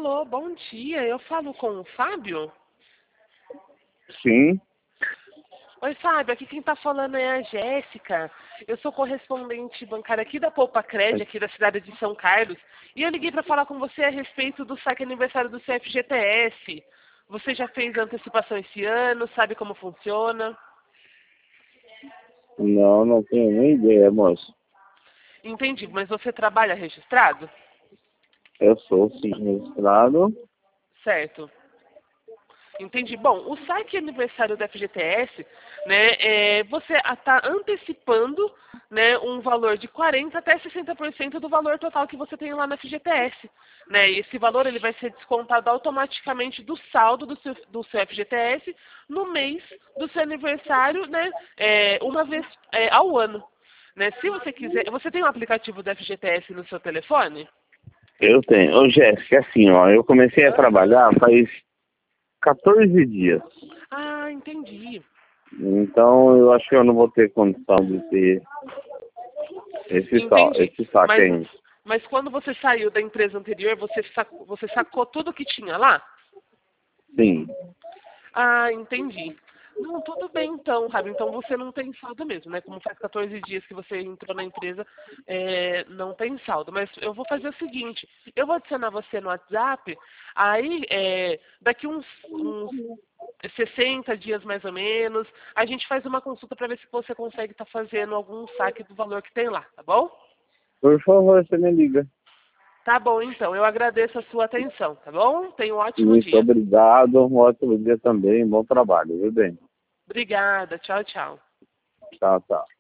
Alô, bom dia. Eu falo com o Fábio? Sim, Oi, Fábio. Aqui quem está falando é a Jéssica. Eu sou correspondente bancária aqui da Poupa Cred, aqui da cidade de São Carlos. E eu liguei para falar com você a respeito do saque aniversário do CFGTS. Você já fez a antecipação esse ano? Sabe como funciona? não tenho nem ideia, moço. Entendi, mas você trabalha registrado? Eu sou sim registrado. Certo. Entendi. Bom, o saque aniversário da FGTS, né, você está antecipando, né, um valor de 40% até 60% do valor total que você tem lá na FGTS. Né, e esse valor ele vai ser descontado automaticamente do saldo do seu FGTS no mês do seu aniversário, né, uma vez ao ano. Né? Se você quiser, você tem um aplicativo do FGTS no seu telefone? Eu tenho. Ô, Jéssica, assim, ó, eu comecei a trabalhar faz 14 dias. Ah, entendi. Então, eu acho que eu não vou ter condição de ter Entendi. esse saque Mas, ainda. mas quando você saiu da empresa anterior, você sacou tudo que tinha lá? Sim. Ah, entendi. Não, tudo bem então, Rabi. Então você não tem saldo mesmo, né? Como faz 14 dias que você entrou na empresa, não tem saldo. Mas eu vou fazer o seguinte, eu vou adicionar você no WhatsApp, aí daqui uns 60 dias mais ou menos, a gente faz uma consulta para ver se você consegue estar fazendo algum saque do valor que tem lá, tá bom? Por favor, você me liga. Tá bom, então. Eu agradeço a sua atenção, tá bom? Tenha um ótimo Muito dia. obrigado. Um ótimo dia também. Bom trabalho, viu bem? Obrigada. Tchau, tchau. Tchau, tchau.